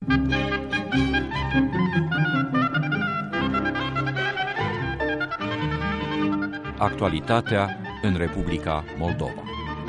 Actualitatea în Republica Moldova.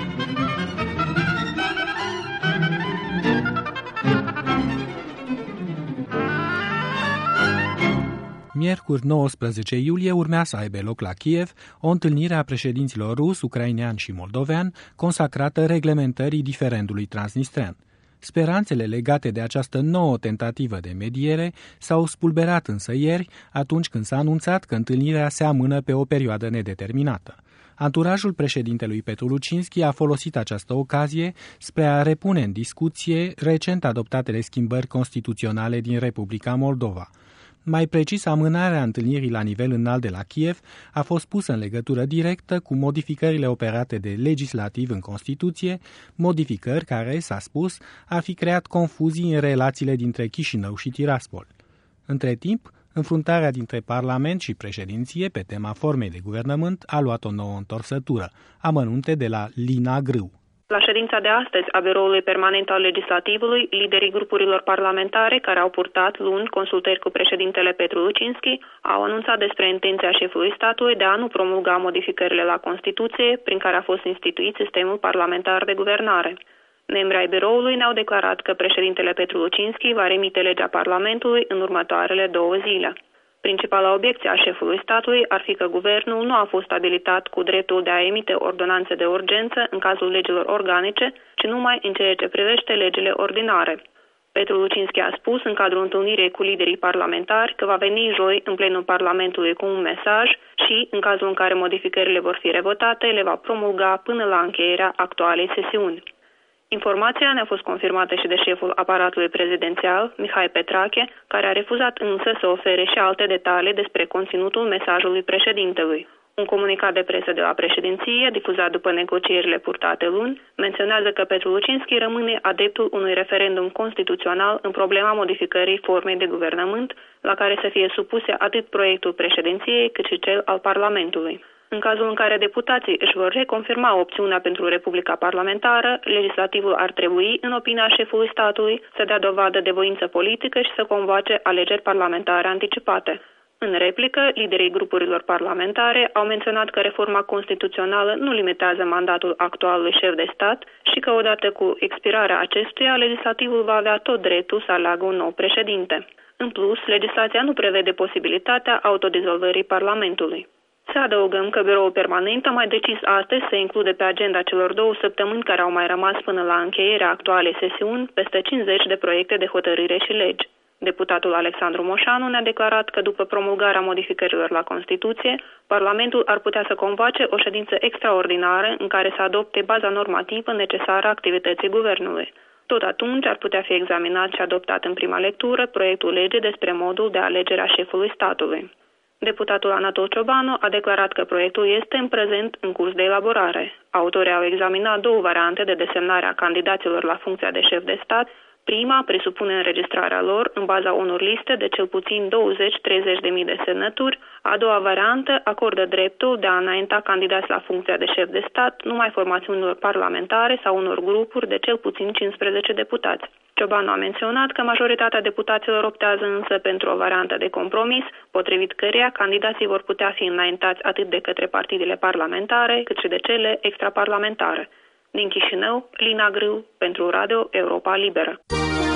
Miercuri 19 iulie urmea să aibă loc la Kiev o întâlnire a președinților rus, ucrainean și moldovean consacrată reglementării diferendului transnistrean. Speranțele legate de această nouă tentativă de mediere s-au spulberat însă ieri, atunci când s-a anunțat că întâlnirea se amână pe o perioadă nedeterminată. Anturajul președintelui Petru Lucinski a folosit această ocazie spre a repune în discuție recent adoptatele schimbări constituționale din Republica Moldova. Mai precis, amânarea întâlnirii la nivel înalt de la Kiev a fost pusă în legătură directă cu modificările operate de legislativ în Constituție, modificări care, s-a spus, ar fi creat confuzii în relațiile dintre Chișinău și Tiraspol. Între timp, înfruntarea dintre Parlament și președinție pe tema formei de guvernământ a luat o nouă întorsătură, amănunte de la Lina Grâu. La ședința de astăzi a Biroului Permanent al Legislativului, liderii grupurilor parlamentare care au purtat luni consultări cu președintele Petru Lucinski au anunțat despre intenția șefului statului de a nu promulga modificările la Constituție prin care a fost instituit sistemul parlamentar de guvernare. Membrii ai biroului ne-au declarat că președintele Petru Lucinski va remite legea Parlamentului în următoarele 2 zile. Principala obiecție a șefului statului ar fi că guvernul nu a fost abilitat cu dreptul de a emite ordonanțe de urgență în cazul legilor organice, ci numai în ceea ce privește legile ordinare. Petru Lucinski a spus în cadrul întâlnirii cu liderii parlamentari că va veni joi în plenul Parlamentului cu un mesaj și, în cazul în care modificările vor fi revotate, le va promulga până la încheierea actualei sesiuni. Informația ne-a fost confirmată și de șeful aparatului prezidențial, Mihai Petrache, care a refuzat însă să ofere și alte detalii despre conținutul mesajului președintelui. Un comunicat de presă de la președinție, difuzat după negocierile purtate luni, menționează că Petru Lucinski rămâne adeptul unui referendum constituțional în problema modificării formei de guvernământ, la care să fie supuse atât proiectul președinției cât și cel al Parlamentului. În cazul în care deputații își vor reconfirma opțiunea pentru Republica Parlamentară, legislativul ar trebui, în opinia șefului statului, să dea dovadă de voință politică și să convoace alegeri parlamentare anticipate. În replică, liderii grupurilor parlamentare au menționat că reforma constituțională nu limitează mandatul actualului șef de stat și că odată cu expirarea acestuia, legislativul va avea tot dreptul să aleagă un nou președinte. În plus, legislația nu prevede posibilitatea autodizolvării Parlamentului. Să adăugăm că Biroul Permanent a mai decis astăzi să include pe agenda celor 2 săptămâni care au mai rămas până la încheierea actualei sesiuni peste 50 de proiecte de hotărâre și legi. Deputatul Alexandru Moșanu ne-a declarat că după promulgarea modificărilor la Constituție, Parlamentul ar putea să convoace o ședință extraordinară în care să adopte baza normativă necesară activității guvernului. Tot atunci ar putea fi examinat și adoptat în prima lectură proiectul legii despre modul de alegere a șefului statului. Deputatul Anatol Ciobanu a declarat că proiectul este în prezent în curs de elaborare. Autorii au examinat 2 variante de desemnare a candidaților la funcția de șef de stat. Prima presupune înregistrarea lor în baza unor liste de cel puțin 20-30.000 de semnături. A doua variantă acordă dreptul de a înainta candidați la funcția de șef de stat numai formațiunilor parlamentare sau unor grupuri de cel puțin 15 deputați. Ciobanu a menționat că majoritatea deputaților optează însă pentru o variantă de compromis, potrivit căreia candidații vor putea fi înaintați atât de către partidele parlamentare, cât și de cele extraparlamentare. Din Chișinău, Lina Grâu, pentru Radio Europa Liberă.